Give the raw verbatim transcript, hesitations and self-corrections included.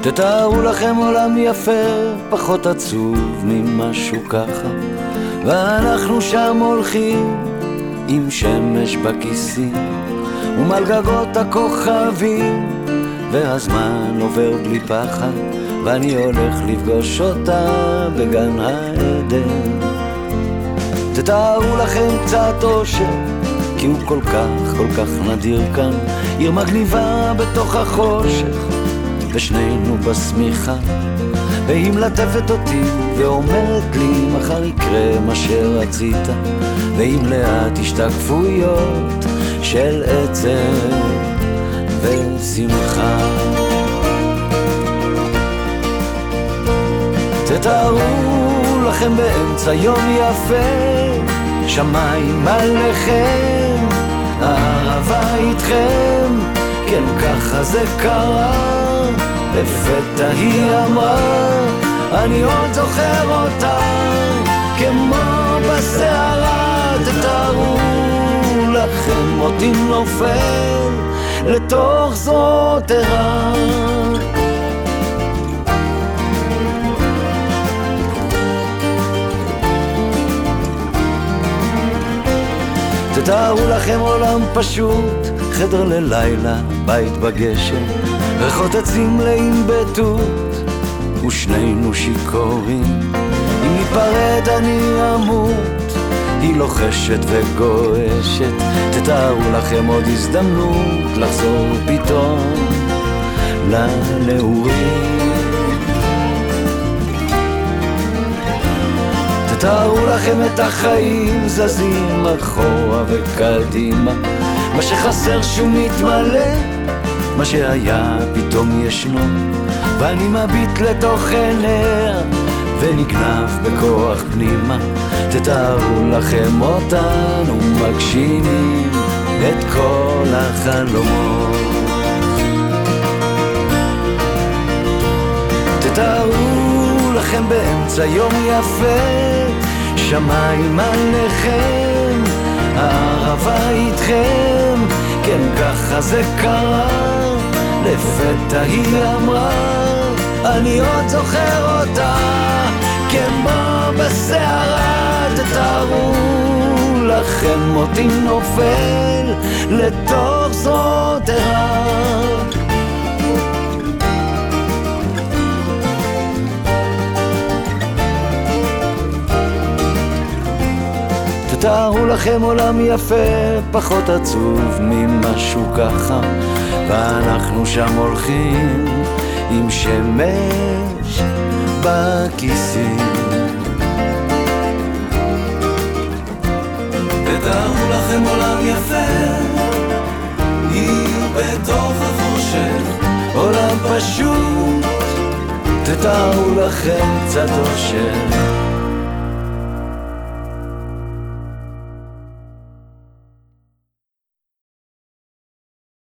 תתארו לכם עולם יפה, פחות עצוב ממשהו ככה, ואנחנו שם הולכים עם שמש בכיסים ומעל גגות הכוכבים, והזמן עובר בלי פחד, ואני הולך לפגוש אותה בגן העדן. תתארו לכם קצת אושר, כי הוא כל כך כל כך נדיר כאן, עיר מגניבה בתוך החושך, ושנינו בסמיכה, והיא מלטפת אותי ואומרת לי מחר יקרה מה שרצית, ועם לאט השתקפויות של עצב ושמחה. תתארו לכם באמצע יום יפה, שמיים עליכם, אהבה איתכם, כן ככה זה קרה, לפתע היא אמרה, אני עוד זוכר אותה כמו בסערה. תתארו לכם אותי נופל לתוך זרועות ערה, תתארו לכם עולם פשוט, חדר ללילה, בית בגשם, ריחות עצים מלאים בתות, ושנינו שיכורים, אם ניפרד אני אמות, היא לוחשת וגועשת. תתארו לכם עוד הזדמנות לחזור פתאום לנעורים. תתארו לכם את החיים זזים אחורה וקדימה, מה שחסר שהוא מתמלא, מה שהיה פתאום ישנו, ואני מביט לתוך עיניה ונגנב בכוח פנימה. תתארו לכם אותנו מגשימים את כל החלומות. תתארו לכם באמצע יום יפה, שמיים עליכם, הערבה איתכם, כן ככה זה קרה, לפתע היא אמרה, אני עוד זוכר אותה כמו בסערה. תתארו לכם אותי נופל לתוך זרועות ערה, תתארו לכם עולם יפה, פחות עצוב ממשהו ככה, ואנחנו שם הולכים עם שמש בכיסים. תתארו לכם עולם יפה, עיר בתוך החושך, עולם פשוט, תתארו לכם קצת אושר,